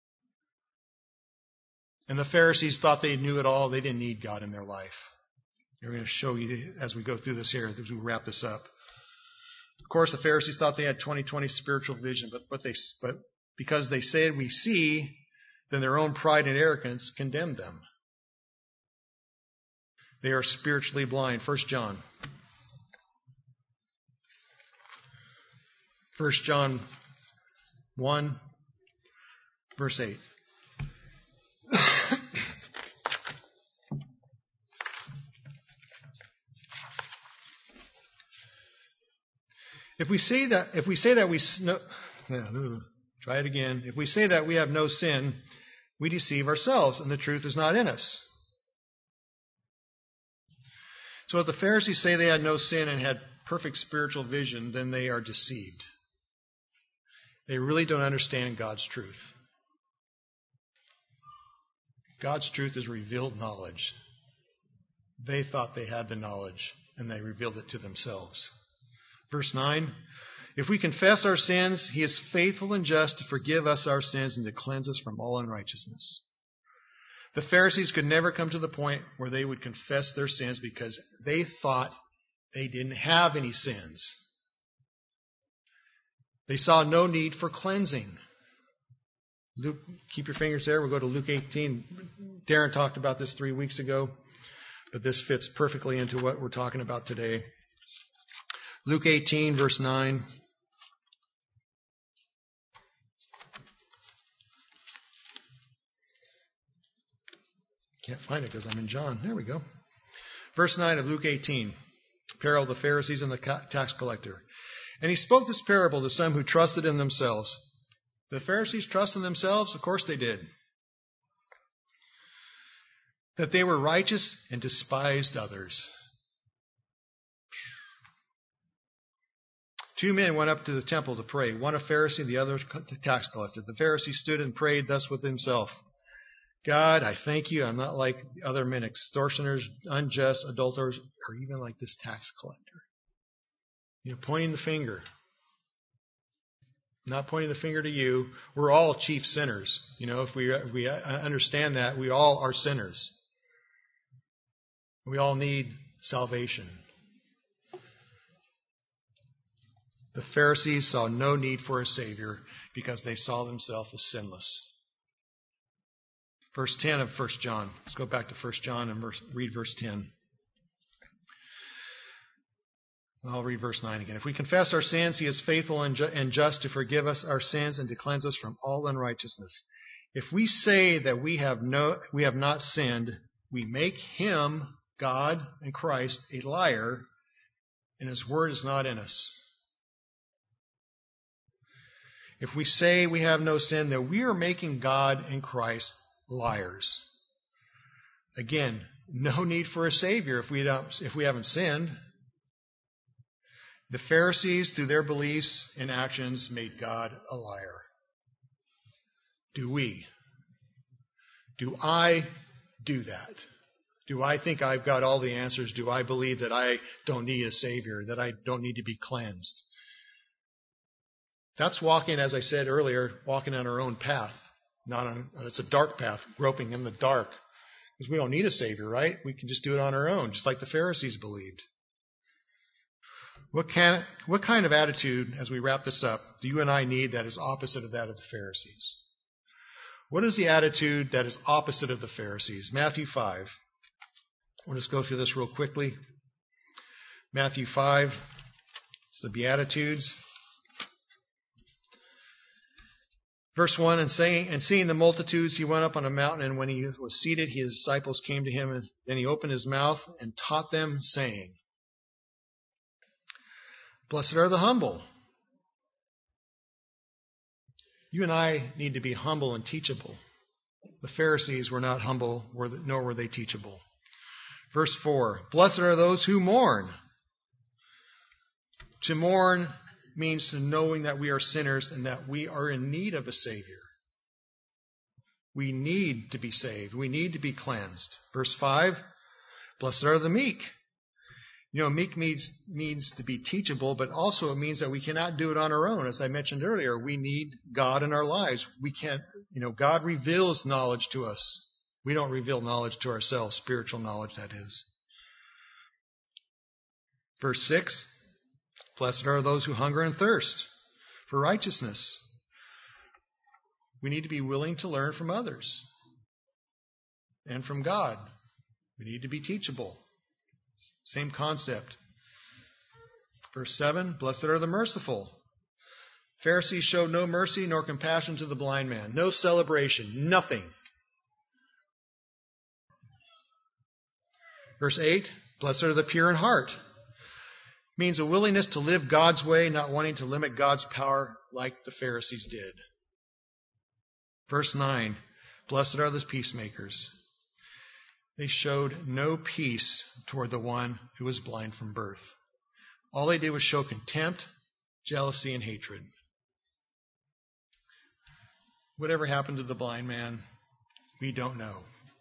And the Pharisees thought they knew it all. They didn't need God in their life. We're going to show you as we go through this here, as we wrap this up. Of course, the Pharisees thought they had 20/20 spiritual vision, but because they said we see, then their own pride and arrogance condemned them. They are spiritually blind. 1 John. 1 John 1, verse 8. If we say that we have no sin, we deceive ourselves, and the truth is not in us. So if the Pharisees say they had no sin and had perfect spiritual vision, then they are deceived. They really don't understand God's truth. God's truth is revealed knowledge. They thought they had the knowledge, and they revealed it to themselves. Verse 9, if we confess our sins, he is faithful and just to forgive us our sins and to cleanse us from all unrighteousness. The Pharisees could never come to the point where they would confess their sins because they thought they didn't have any sins. They saw no need for cleansing. Luke, keep your fingers there. We'll go to Luke 18. Darren talked about this 3 weeks ago, but this fits perfectly into what we're talking about today. Luke 18, verse 9. Can't find it because I'm in John. There we go. Verse 9 of Luke 18. Parable of the Pharisees and the tax collector. And he spoke this parable to some who trusted in themselves. The Pharisees trust in themselves? Of course they did. That they were righteous and despised others. 2 men went up to the temple to pray, one a Pharisee, the other a tax collector. The Pharisee stood and prayed thus with himself. God, I thank you. I'm not like other men, extortioners, unjust, adulterers, or even like this tax collector. You know, pointing the finger. Not pointing the finger to you. We're all chief sinners. You know, if we understand that, we all are sinners. We all need salvation. The Pharisees saw no need for a Savior because they saw themselves as sinless. Verse 10 of 1 John. Let's go back to 1 John and read verse 10. I'll read verse 9 again. If we confess our sins, he is faithful and just to forgive us our sins and to cleanse us from all unrighteousness. If we say that we have not sinned, we make him, God and Christ, a liar, and his word is not in us. If we say we have no sin, then we are making God and Christ liars. Again, no need for a Savior if we haven't sinned. The Pharisees, through their beliefs and actions, made God a liar. Do we? Do I do that? Do I think I've got all the answers? Do I believe that I don't need a Savior, that I don't need to be cleansed? That's walking, as I said earlier, walking on our own path. It's a dark path, groping in the dark. Because we don't need a Savior, right? We can just do it on our own, just like the Pharisees believed. What kind of attitude, as we wrap this up, do you and I need that is opposite of that of the Pharisees? What is the attitude that is opposite of the Pharisees? Matthew 5. We'll just go through this real quickly. Matthew 5. It's the Beatitudes. Verse 1, and seeing the multitudes, he went up on a mountain, and when he was seated, his disciples came to him, and then he opened his mouth and taught them, saying, Blessed are the humble. You and I need to be humble and teachable. The Pharisees were not humble, nor were they teachable. Verse 4, Blessed are those who mourn. To mourn means to knowing that we are sinners and that we are in need of a Savior. We need to be saved. We need to be cleansed. Verse 5, Blessed are the meek. Meek means to be teachable, but also it means that we cannot do it on our own. As I mentioned earlier, we need God in our lives. We can't, God reveals knowledge to us. We don't reveal knowledge to ourselves, spiritual knowledge, that is. Verse 6, Blessed are those who hunger and thirst for righteousness. We need to be willing to learn from others and from God. We need to be teachable. Same concept. Verse 7, Blessed are the merciful. Pharisees showed no mercy nor compassion to the blind man. No celebration. Nothing. Verse 8, Blessed are the pure in heart. Means a willingness to live God's way, not wanting to limit God's power like the Pharisees did. Verse 9, Blessed are the peacemakers. They showed no peace toward the one who was blind from birth. All they did was show contempt, jealousy, and hatred. Whatever happened to the blind man, we don't know.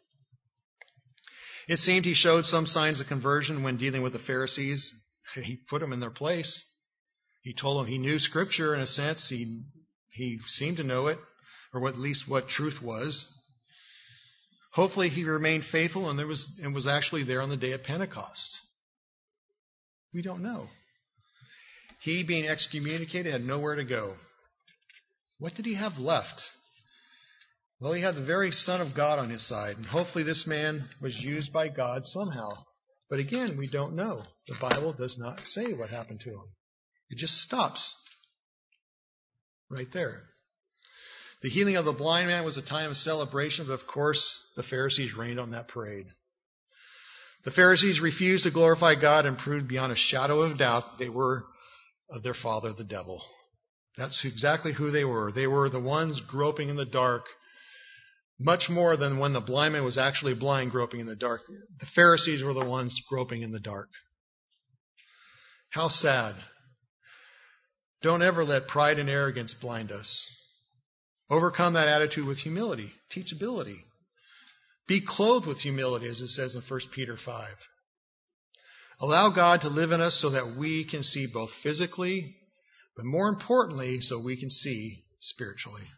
It seemed he showed some signs of conversion when dealing with the Pharisees. He put them in their place. He told them he knew Scripture in a sense. He seemed to know it, or at least what truth was. Hopefully he remained faithful and was actually there on the day of Pentecost. We don't know. He, being excommunicated, had nowhere to go. What did he have left? Well, he had the very Son of God on his side, and hopefully this man was used by God somehow. But again, we don't know. The Bible does not say what happened to him. It just stops right there. The healing of the blind man was a time of celebration, but of course the Pharisees rained on that parade. The Pharisees refused to glorify God and proved beyond a shadow of doubt they were of their father, the devil. That's exactly who they were. They were the ones groping in the dark, much more than when the blind man was actually blind, groping in the dark. The Pharisees were the ones groping in the dark. How sad. Don't ever let pride and arrogance blind us. Overcome that attitude with humility, teachability. Be clothed with humility, as it says in 1 Peter 5. Allow God to live in us so that we can see both physically, but more importantly, so we can see spiritually.